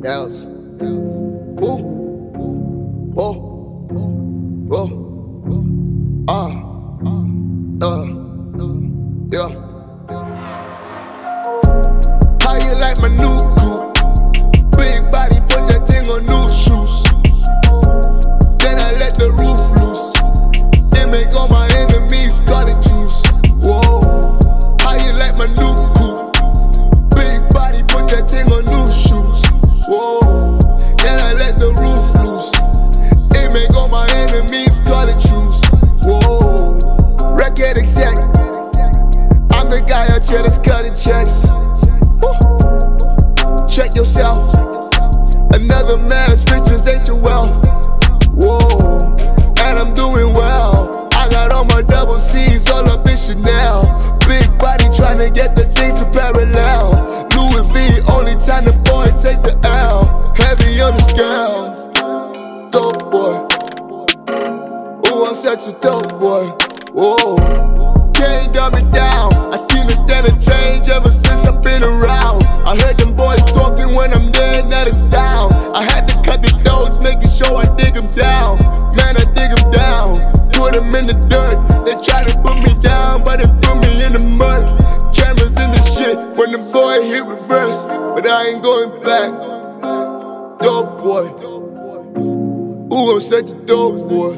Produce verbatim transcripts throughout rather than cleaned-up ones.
Else. Ooh. Whoa. Whoa. Ah. Uh. Yeah. How you like my new coupe? Big body, put that thing on new shoes. Then I let the roof loose. It make all my enemies scarlet juice. Whoa. How you like my new coupe? Big body, put that thing on new shoes. Whoa. Then I let the roof loose. It make all my enemies scarlet juice. Whoa. Record exec. I'm the guy out here that's cutting checks. Woo. Check yourself. Another man's riches ain't your wealth. Whoa. And I'm doing well. I got all my double C's all up in Chanel. Big body trying to get the thing to parallel. Louis V, only time the boy take the L. Heavy on the scale. Dope boy. Ooh, I'm such a dope boy. Whoa. Can't dumb me down. I seen the standard change ever since I've been around. I heard them boys talking when I'm there, not a sound. I had to cut the throats, making sure I dig them down. Man, I dig them down, put them in the dirt. They try to put me down, but they put me in the mud. Cameras in the shit when the boy hit reverse, but I ain't going back. Dope boy. Ooh, I'm such a dope boy.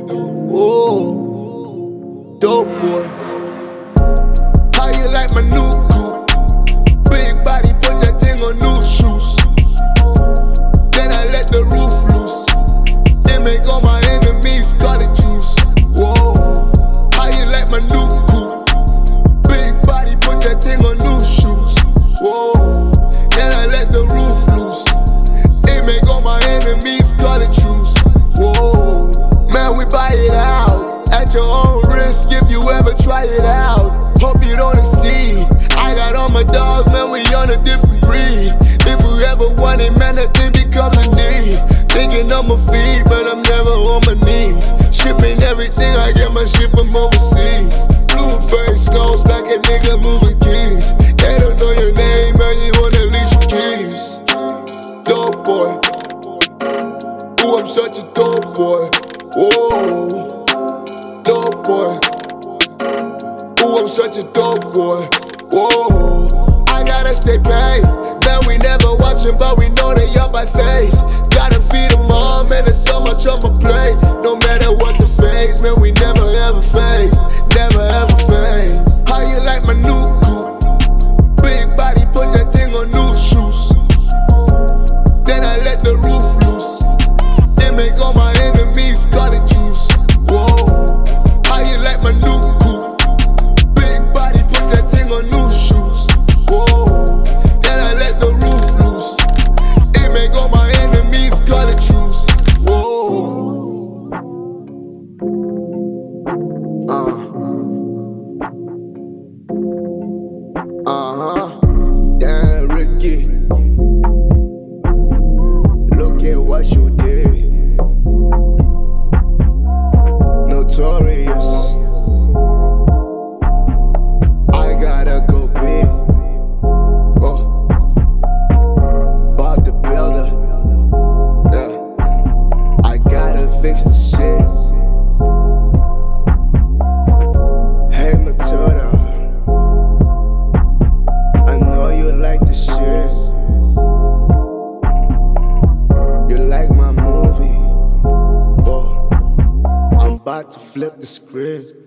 Whoa, dope boy. How you like my new coupe? Big body, put that thing on new shoes. Then I let the roof loose. It make all my enemies scarlet juice. Whoa. How you like my new coupe? Big body, put that thing on new shoes. Whoa. Then I let the roof loose. It make all my enemies scarlet juice. Whoa. Man, we buy it out at your own risk if you ever try it out. Hope you don't exceed. I got all my dogs, man, we on a different breed. If we ever want it, man, that thing becomes a need. Thinking on my feet, but I'm never on my knees. Shipping everything, I get my shit from overseas. Blue face nose like a nigga moving keys. They don't know your name, man, you wanna lease your keys. Dope boy. Ooh, I'm such a dope boy. Whoa. Dope boy. Ooh, I'm such a dope boy. Whoa. I gotta stay paid. Man, we never watching, but we know they up by face. Gotta feed them all, man, there's so much on my plate. No matter what the phase, man, we never ever phased. Never ever phased. How you like my new coupe? Big body, put that thing on new shoes. Then I let the roof loose. It make all my enemies scarlet juice. Whoa. How you like my new coupe? Big body, put that thing on new shoes. Whoa. Then I let the roof loose. It make all my enemies scarlet juice. Whoa. Uh. Uh-huh. Damn, Ricky. Look at what you did. Notorious. I gotta go big. Oh. Bob the Builder. Yeah. I gotta fix the shit. Hey Matilda, I know you like the shit. You like my movie. Oh. I'm about to flip the script.